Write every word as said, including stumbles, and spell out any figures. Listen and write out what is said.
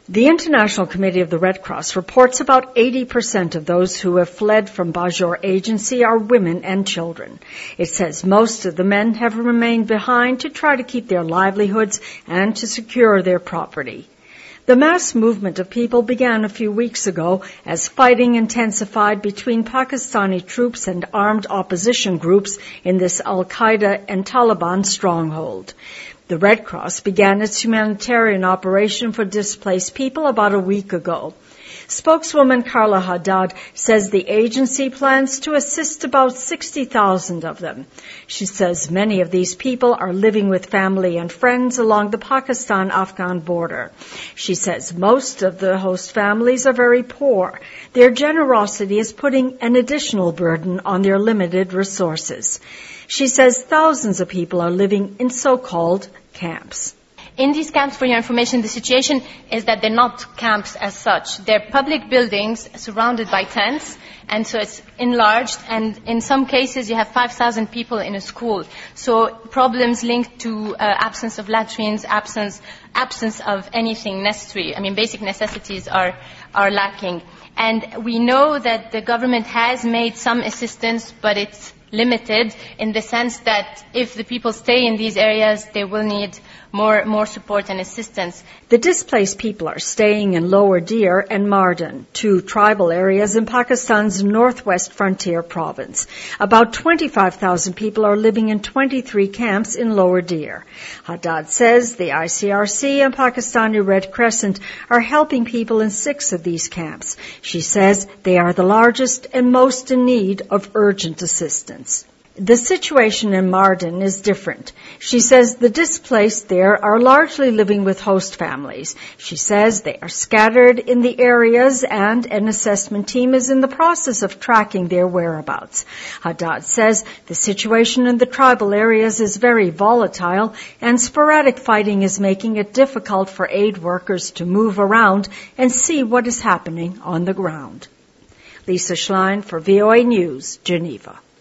The International Committee of the Red Cross reports about eighty percent of those who have fled from Bajor Agency are women and children. It says most of the men have remained behind to try to keep their livelihoods and to secure their property. The mass movement of people began a few weeks ago as fighting intensified between Pakistani troops and armed opposition groups in this Al-Qaeda and Taliban stronghold. The Red Cross began its humanitarian operation for displaced people about a week ago. Spokeswoman Carla Haddad says the agency plans to assist about sixty thousand of them. She says many of these people are living with family and friends along the Pakistan-Afghan border. She says most of the host families are very poor. Their generosity is putting an additional burden on their limited resources. She says thousands of people are living in so-called camps. In these camps, for your information, the situation is that they're not camps as such. They're public buildings surrounded by tents, and so it's enlarged, and in some cases you have five thousand people in a school. So problems linked to uh, absence of latrines, absence absence of anything necessary. I mean, basic necessities are, are lacking. And we know that the government has made some assistance, but it's limited in the sense that if the people stay in these areas, they will need more more support and assistance. The displaced people are staying in Lower Deir and Mardan, two tribal areas in Pakistan's northwest frontier province. About twenty-five thousand people are living in twenty-three camps in Lower Deir. Haddad says the I C R C and Pakistani Red Crescent are helping people in six of these camps. She says they are the largest and most in need of urgent assistance. The situation in Mardan is different. She says the displaced there are largely living with host families. She says they are scattered in the areas and an assessment team is in the process of tracking their whereabouts. Haddad says the situation in the tribal areas is very volatile and sporadic fighting is making it difficult for aid workers to move around and see what is happening on the ground. Lisa Schlein for V O A News, Geneva.